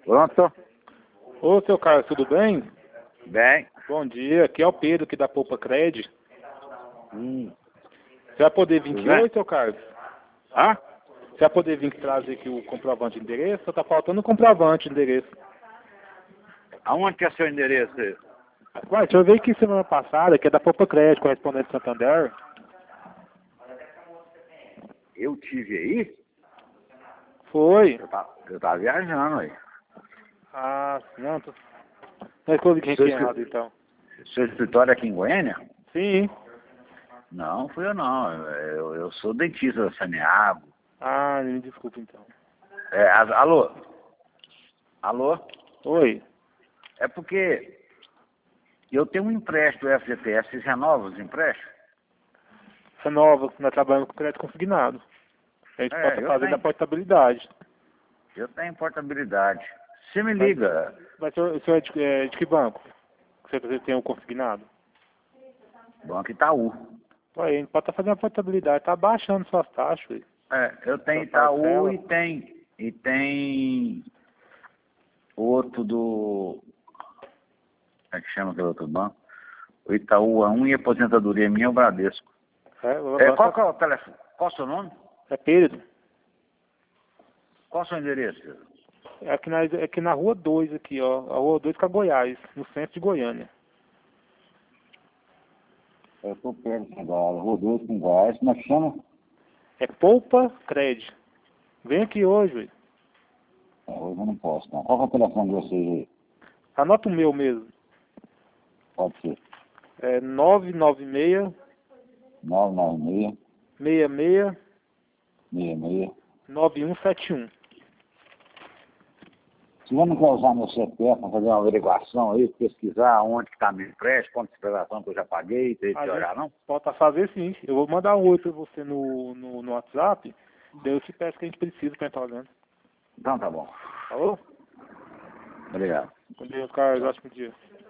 Pronto? Ô, seu Carlos, tudo bem? Bem. Bom dia, aqui é o Pedro, aqui da Poupa Cred. Hum. Você vai poder vir Tudo aqui bem? hoje, seu Carlos? Hã? Você vai poder vir trazer aqui o comprovante de endereço? Só tá faltando o comprovante de endereço. Aonde que é seu endereço aí? Uai, deixa eu ver aqui semana passada, que é da Poupa Cred, correspondente Santander. Eu tive aí? Foi. Eu tava viajando aí. Ah, não, tô... Mas que eu liguei aqui errado, então. Seu escritório é aqui em Goiânia? Sim. Não, fui eu não. Eu sou dentista da Saneago. Ah, me desculpa, então. Alô? Alô? Oi. É porque eu tenho um empréstimo do FGTS. Vocês renovam os empréstimos? Renova, nós trabalhamos com crédito consignado. A gente pode Eu fazer da tenho. portabilidade. Eu tenho portabilidade. Você me Mas, liga. mas o senhor é de que banco? Você tem o consignado? Banco Itaú. Ué, a gente pode estar fazendo a portabilidade, tá baixando suas taxas, ué. Eu tenho Sua Itaú parcela. e tem outro do... Como é que chama aquele outro banco? O Itaú A1 e aposentadoria minha é o Bradesco. O banco Qual que é o telefone? Qual o seu nome? é Pedro. Qual o seu endereço? É aqui na Rua 2 aqui, ó. A Rua 2 com a Goiás, no centro de Goiânia. Eu tô perto agora, Rodolfo com Goiás, como é que chama? É Poupa Cred. Vem aqui hoje, ué. Hoje eu não posso, não. Qual que é o telefone de vocês aí? Anota o meu mesmo. Pode ser. É 996 996 66 66. 9171. Se você não quer usar meu CPF para fazer uma averiguação aí, pesquisar onde que está meu empréstimo, quanto de prestação que eu já paguei, tem que olhar, não? Pode fazer sim. Eu vou mandar um oi pra você no WhatsApp. Daí eu te peço que a gente precisa pra entrar olhando. Então tá bom. Falou? Obrigado. Com Deus, Carlos. Ótimo dia.